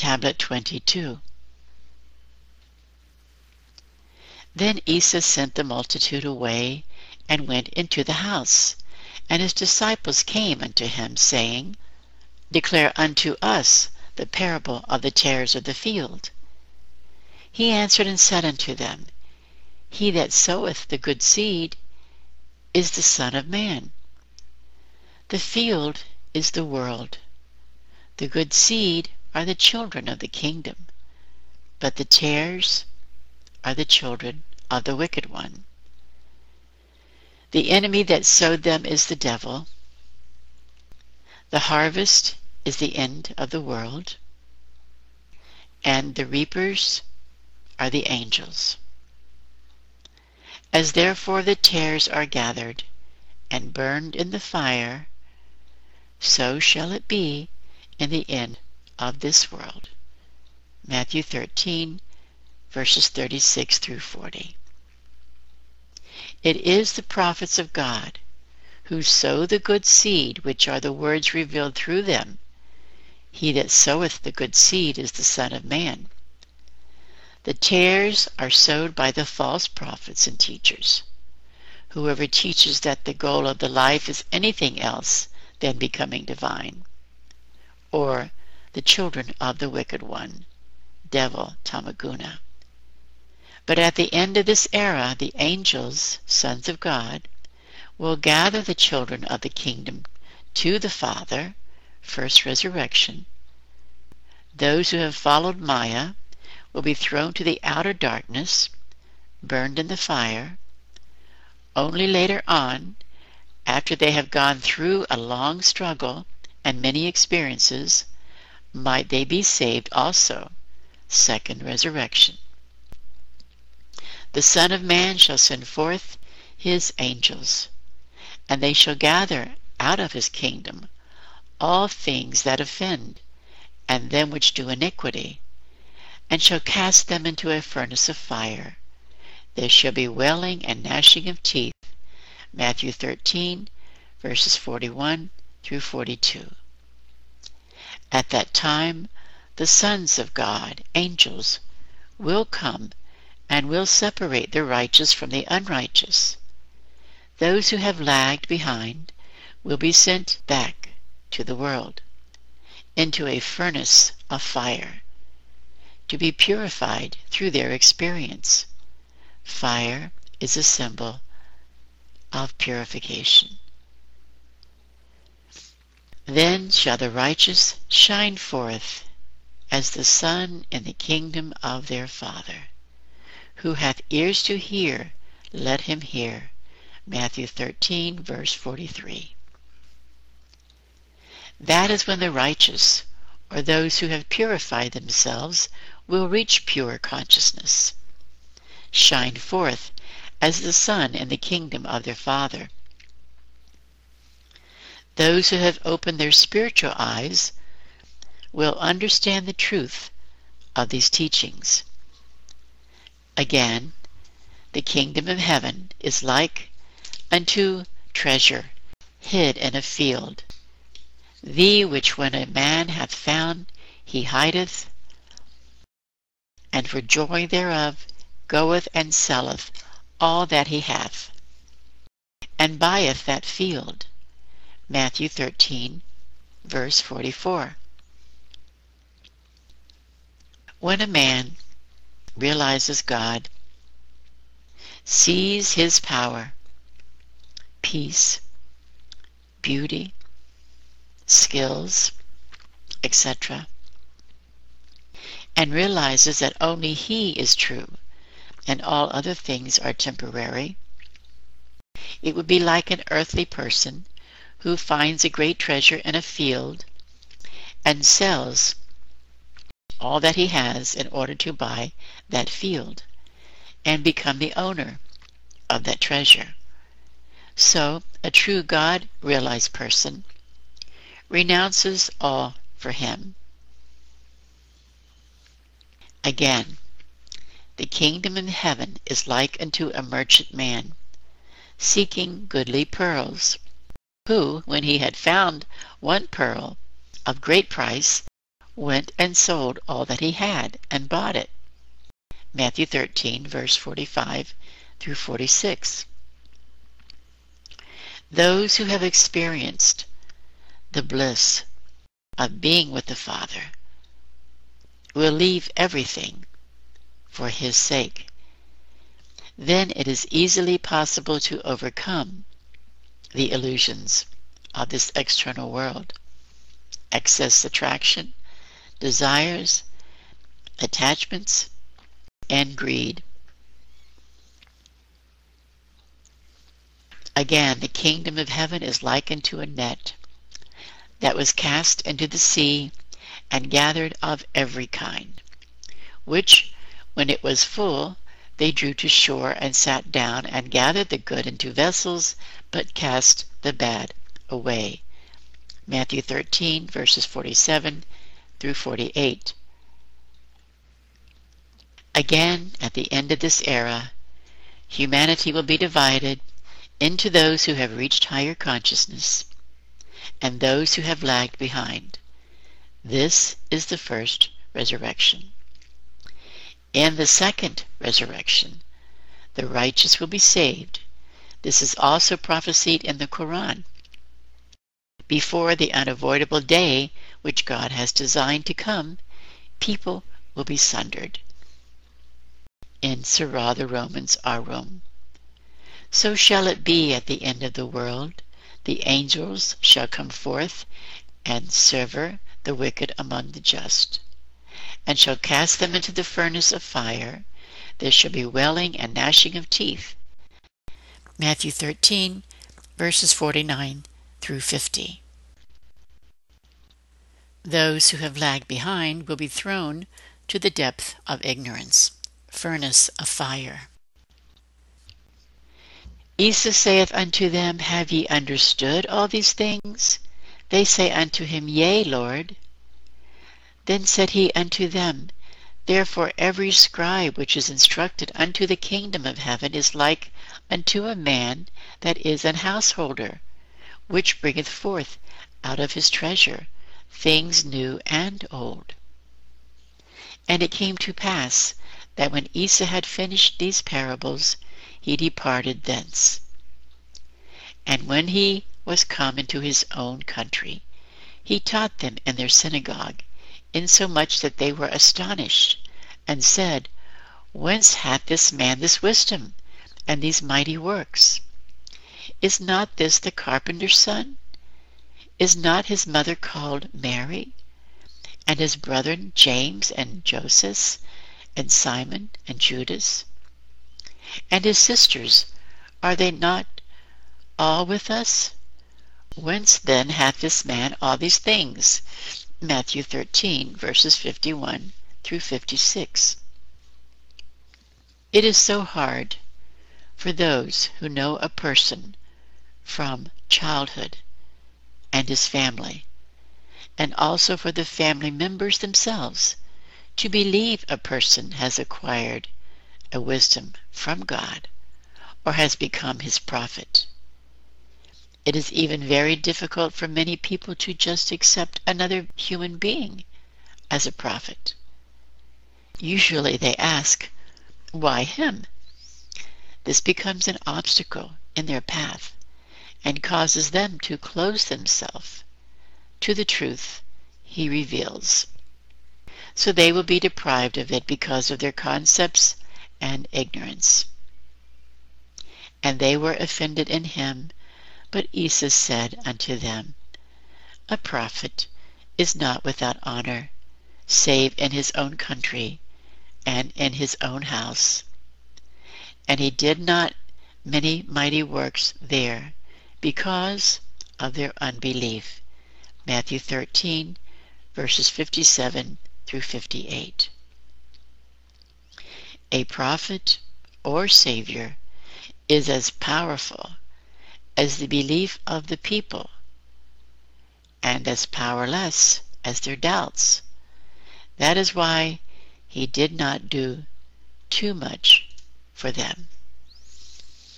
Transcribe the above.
Tablet 22. Then Esau sent the multitude away, and went into the house. And his disciples came unto him, saying, Declare unto us the parable of the tares of the field. He answered and said unto them, He that soweth the good seed is the Son of Man. The field is the world. The good seed are the children of the kingdom, but the tares are the children of the wicked one. The enemy that sowed them is the devil. The harvest is the end of the world, and the reapers are the angels. As therefore the tares are gathered and burned in the fire, so shall it be in the end of this world. Matthew 13, verses 36 through 40. It is the prophets of God who sow the good seed, which are the words revealed through them. He that soweth the good seed is the Son of Man. The tares are sowed by the false prophets and teachers. Whoever teaches that the goal of the life is anything else than becoming divine, or the children of the wicked one, devil Tamaguna. But at the end of this era, the angels, sons of God, will gather the children of the kingdom to the Father, first resurrection. Those who have followed Maya will be thrown to the outer darkness, burned in the fire. Only later on, after they have gone through a long struggle and many experiences, might they be saved also, second resurrection. The Son of Man shall send forth his angels, and they shall gather out of his kingdom all things that offend, and them which do iniquity, and shall cast them into a furnace of fire. There shall be wailing and gnashing of teeth. Matthew 13, verses 41 through 42. At that time, the sons of God, angels, will come and will separate the righteous from the unrighteous. Those who have lagged behind will be sent back to the world, into a furnace of fire, to be purified through their experience. Fire is a symbol of purification. Then shall the righteous shine forth as the sun in the kingdom of their Father. Who hath ears to hear, let him hear. Matthew 13, verse 43. That is when the righteous, or those who have purified themselves, will reach pure consciousness, shine forth as the sun in the kingdom of their Father. Those who have opened their spiritual eyes will understand the truth of these teachings. Again, the kingdom of heaven is like unto treasure hid in a field, the which when a man hath found, he hideth, and for joy thereof goeth and selleth all that he hath, and buyeth that field. Matthew 13, verse 44. When a man realizes God, sees his power, peace, beauty, skills, etc., and realizes that only he is true and all other things are temporary, it would be like an earthly person who finds a great treasure in a field and sells all that he has in order to buy that field and become the owner of that treasure. So a true God-realized person renounces all for him. Again, the kingdom in heaven is like unto a merchant man, seeking goodly pearls, who, when he had found one pearl of great price, went and sold all that he had and bought it. Matthew 13, verse 45 through 46. Those who have experienced the bliss of being with the Father will leave everything for His sake. Then it is easily possible to overcome the illusions of this external world, excess attraction, desires, attachments, and greed. Again, the kingdom of heaven is likened to a net that was cast into the sea and gathered of every kind, which, when it was full, they drew to shore and sat down and gathered the good into vessels, but cast the bad away. Matthew 13, verses 47 through 48. Again, at the end of this era, humanity will be divided into those who have reached higher consciousness and those who have lagged behind. This is the first resurrection. In the second resurrection, the righteous will be saved. This is also prophesied in the Quran. Before the unavoidable day which God has designed to come, people will be sundered. In Surah the Romans Arum. So shall it be at the end of the world. The angels shall come forth and sever the wicked among the just, and shall cast them into the furnace of fire. There shall be wailing and gnashing of teeth. Matthew 13, verses 49 through 50. Those who have lagged behind will be thrown to the depth of ignorance, furnace of fire. Isa saith unto them, Have ye understood all these things? They say unto him, Yea, Lord. Then said he unto them, Therefore every scribe which is instructed unto the kingdom of heaven is like unto a man that is an householder, which bringeth forth out of his treasure things new and old. And it came to pass that when Isa had finished these parables, he departed thence. And when he was come into his own country, he taught them in their synagogue, insomuch that they were astonished, and said, Whence hath this man this wisdom, and these mighty works? Is not this the carpenter's son? Is not his mother called Mary? And his brethren James and Joseph, and Simon and Judas? And his sisters, are they not all with us? Whence then hath this man all these things? Matthew 13, verses 51 through 56. It is so hard for those who know a person from childhood and his family, and also for the family members themselves, to believe a person has acquired a wisdom from God or has become his prophet. It is even very difficult for many people to just accept another human being as a prophet. Usually they ask, Why him? This becomes an obstacle in their path and causes them to close themselves to the truth he reveals. So they will be deprived of it because of their concepts and ignorance. And they were offended in him, but Isa said unto them, A prophet is not without honor, save in his own country and in his own house. And he did not many mighty works there, because of their unbelief. Matthew 13, verses 57 through 58. A prophet or savior is as powerful as the belief of the people, and as powerless as their doubts. That is why he did not do too much for them.